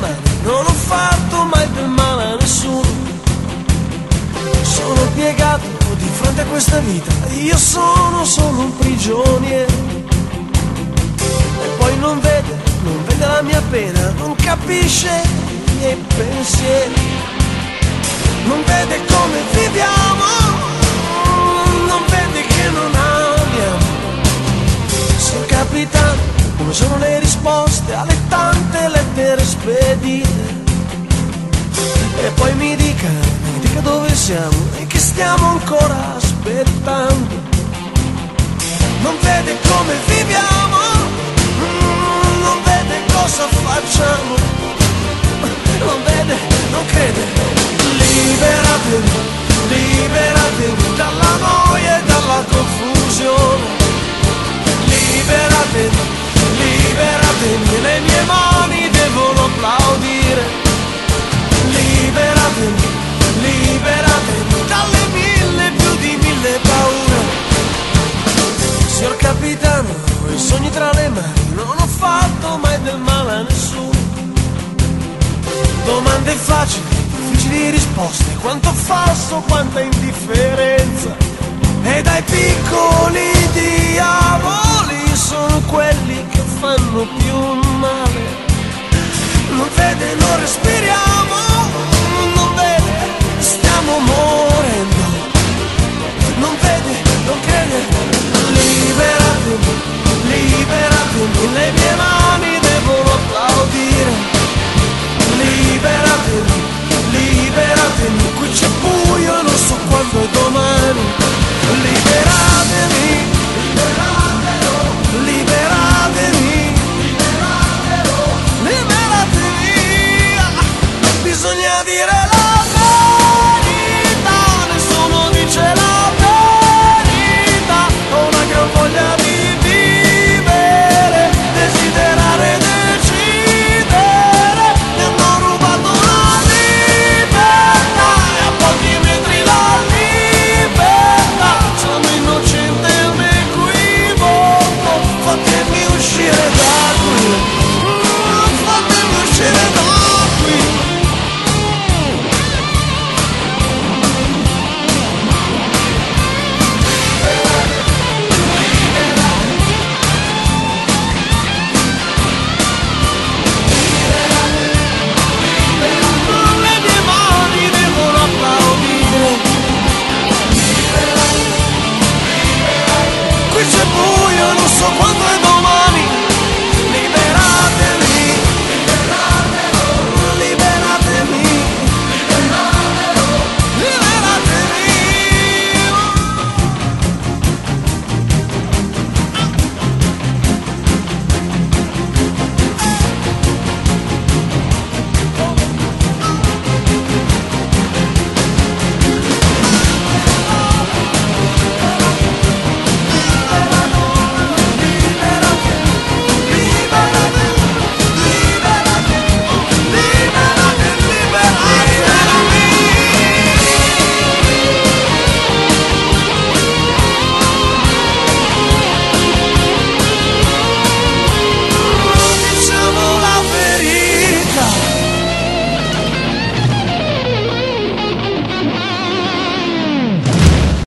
mani, non ho fatto mai del male a nessuno. Sono piegato di fronte a questa vita, io sono solo un prigioniero. E poi non vede la mia pena, non capisce i miei pensieri, non vede come viviamo, non vede che non amiamo. Signor capitano, come sono le risposte alle tante lettere spedite? E poi mi dica dove siamo e che stiamo ancora aspettando. Non vede come viviamo, non vede cosa facciamo, non vede, non crede. Liberatevi, liberatevi dalla noia e dalla confusione. Liberatevi, liberatevi, le mie mani devono applaudire. Liberatevi, liberatevi dalle mille, più di mille paure. Signor capitano, ho i sogni tra le mani, non ho fatto mai del male a nessuno. Domande facili, difficili risposte, quanto falso, quanta indifferenza. E dai piccoli diavoli sono quelli che fanno più male. Non vede, non respiriamo, non vede, stiamo morendo. Non vede, non crede. Liberatevi, liberatevi, le mie